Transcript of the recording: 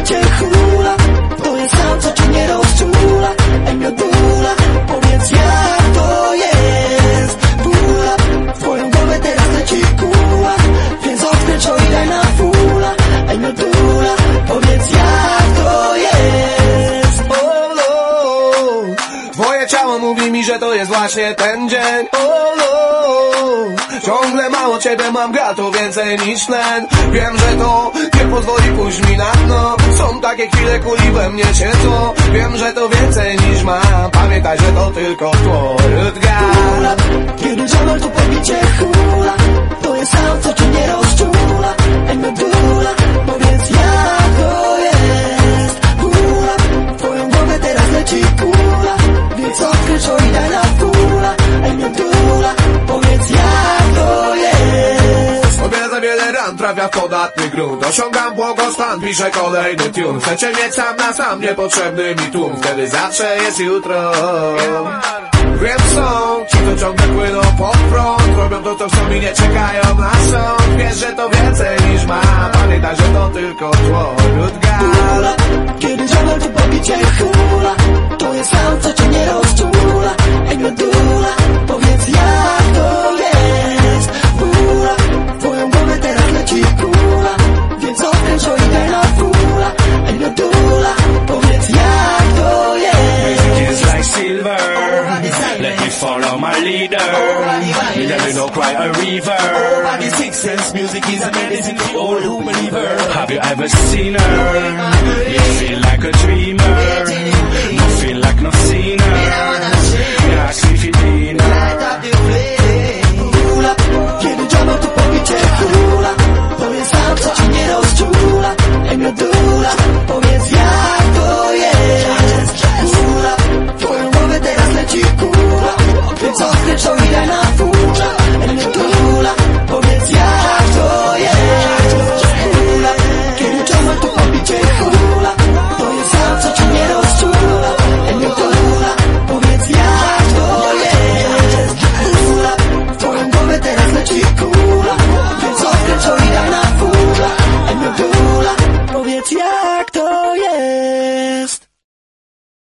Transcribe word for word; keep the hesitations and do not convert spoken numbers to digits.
cię hula. To jest sam, co cię nie rozczula. Ej, miodula, powiedz jak to jest. Bula, w twoją głowę teraz leci kula, więc odkręć i daj na fula. Ej, miodula, powiedz jak to jest. Oh, no. Twoje ciało mówi mi, że to jest właśnie ten dzień. Oh, no. Ciągle mało ciebie mam, gra to więcej niż tlen. Wiem, że to nie pozwoli pójść mi na dno. Są takie chwile, kuli we mnie siedzą. Wiem, że to więcej niż mam. Pamiętaj, że to tylko twój odgar. Kiedy żamal to pobicie hula. To jest sam, co cię nie rozczula. Ej, miodula, powiedz jak to jest. Hula, w twoją głowę teraz leci kula, więc odkręć i daj na fula. Ej, miodula, powiedz jak to jest. Sobie za wiele ran trafia w podatny grunt. Osiągam błogostan, piszę kolejny tune. Chcecie mieć sam na sam, niepotrzebny mi tłum. Wtedy zawsze jest jutro. Wiem, są ci, to ciągle płyną pod prąd. Robią to, co chcą i nie czekają na sąd. Wiesz, że to więcej niż mam. Pamiętaj, że to tylko twój odgar. Kiedy żamal to pobicie hula. To jest sam, co cię nie rozczula. Ej, miodula, powiedz jak to jest. Bula, w twoją głowę teraz leci kula, więc odkręć i daj na fula. Ej, miodula, powiedz jak to jest. Music is like silver. Let me follow my leader. Me never no cry a river. Six sense music is a medicine for all who believer. Have you ever seen her? You feel like a dreamer.